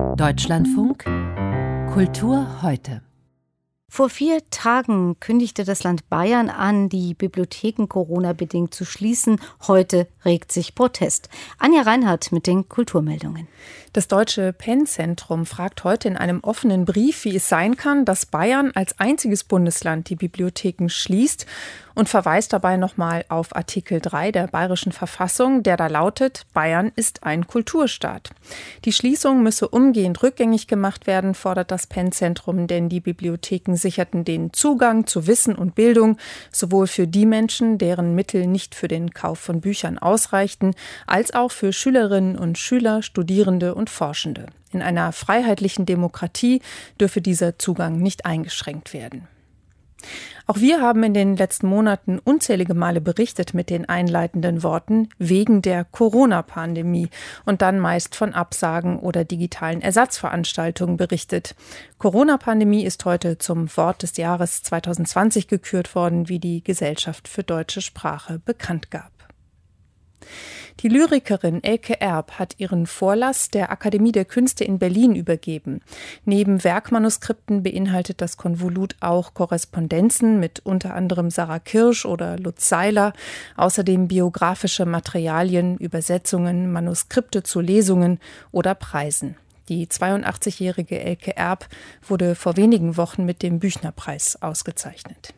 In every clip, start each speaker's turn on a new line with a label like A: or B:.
A: Deutschlandfunk Kultur heute.
B: Vor 4 Tagen kündigte das Land Bayern an, die Bibliotheken Corona-bedingt zu schließen. Heute regt sich Protest. Anja Reinhardt mit den Kulturmeldungen.
C: Das Deutsche PEN-Zentrum fragt heute in einem offenen Brief, wie es sein kann, dass Bayern als einziges Bundesland die Bibliotheken schließt und verweist dabei nochmal auf Artikel 3 der Bayerischen Verfassung, der da lautet, Bayern ist ein Kulturstaat. Die Schließung müsse umgehend rückgängig gemacht werden, fordert das PEN-Zentrum, denn die Bibliotheken sicherten den Zugang zu Wissen und Bildung, sowohl für die Menschen, deren Mittel nicht für den Kauf von Büchern ausreichten, als auch für Schülerinnen und Schüler, Studierende und Forschende. In einer freiheitlichen Demokratie dürfe dieser Zugang nicht eingeschränkt werden. Auch wir haben in den letzten Monaten unzählige Male berichtet mit den einleitenden Worten wegen der Corona-Pandemie und dann meist von Absagen oder digitalen Ersatzveranstaltungen berichtet. Corona-Pandemie ist heute zum Wort des Jahres 2020 gekürt worden, wie die Gesellschaft für deutsche Sprache bekannt gab. Die Lyrikerin Elke Erb hat ihren Vorlass der Akademie der Künste in Berlin übergeben. Neben Werkmanuskripten beinhaltet das Konvolut auch Korrespondenzen mit unter anderem Sarah Kirsch oder Lutz Seiler, außerdem biografische Materialien, Übersetzungen, Manuskripte zu Lesungen oder Preisen. Die 82-jährige Elke Erb wurde vor wenigen Wochen mit dem Büchnerpreis ausgezeichnet.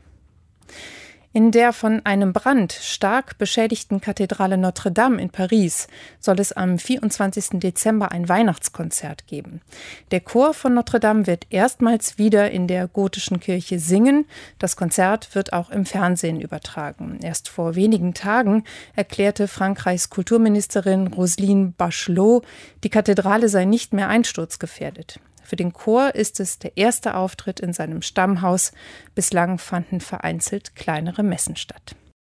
C: In der von einem Brand stark beschädigten Kathedrale Notre-Dame in Paris soll es am 24. Dezember ein Weihnachtskonzert geben. Der Chor von Notre-Dame wird erstmals wieder in der gotischen Kirche singen. Das Konzert wird auch im Fernsehen übertragen. Erst vor wenigen Tagen erklärte Frankreichs Kulturministerin Roselyne Bachelot, die Kathedrale sei nicht mehr einsturzgefährdet. Für den Chor ist es der erste Auftritt in seinem Stammhaus. Bislang fanden vereinzelt kleinere Messen statt.